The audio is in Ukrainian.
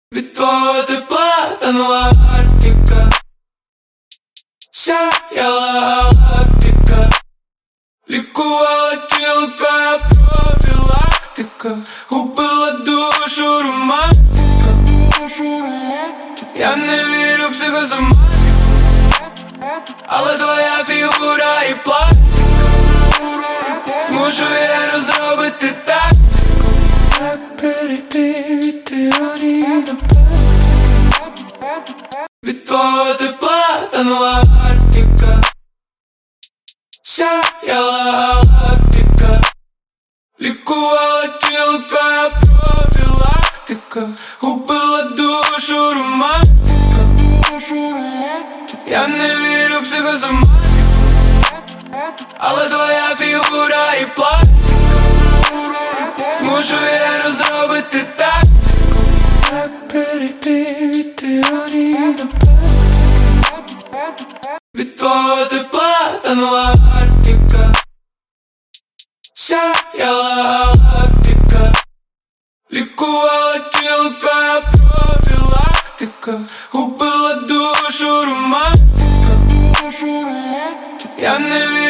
Від твого тепла танула Арктика, сяяла галактика, лікувала тіло твоя профілактика, губила душу романтика. Я не вірю в психосоматику, але твоя фігура і пластика змушує розробити тактику. Як перейти від теорії до практики? Від твого тепла танула Арктика, сяяла галактика, лікувала тіло твоя профілактика, губила душу романтика. Я не вірю в психосоматику, але твоя фігура і пластика змушує розробити тактику. Як перейти від теорії до практики? Від твого тепла танула Арктика, сяяла галактика, лікувала тіло твоя профілактика, губила душу романтика. Я не вірю